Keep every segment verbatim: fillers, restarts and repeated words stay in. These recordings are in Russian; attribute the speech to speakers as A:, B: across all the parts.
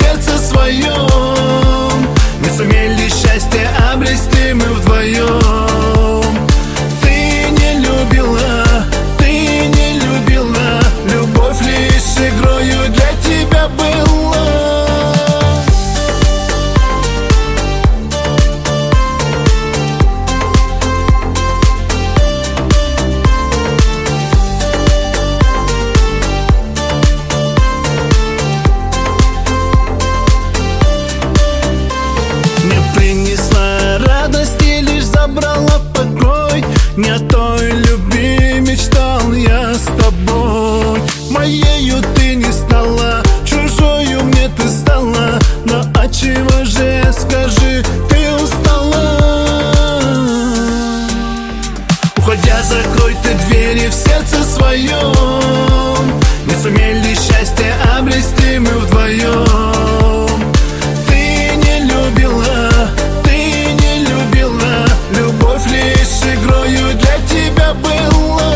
A: сердце своем. Не сумели счастье обрести мы вдвоем. Ты не любила, ты не любила, любовь лишь игрою для тебя была. Забрала покой, не о той любви мечтал я с тобой. Моею ты не стала, чужою мне ты стала. Но отчего же, скажи, ты устала? Уходя, закрой ты двери в сердце своем. Не сумели счастье обрести мы вдвоем. Ты не любила, любовь лишь игрою для тебя была.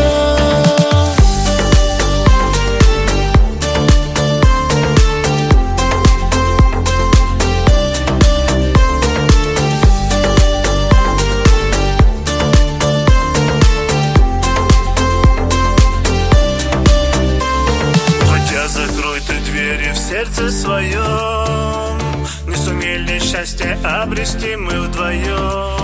A: Уходя, закрой ты двери в сердце своем. Не сумели счастье обрести мы вдвоем.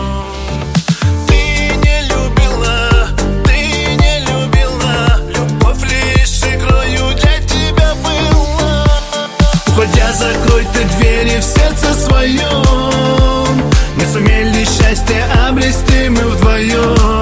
A: Уходя, закрой ты двери в сердце своем. Не сумели счастье обрести мы вдвоем.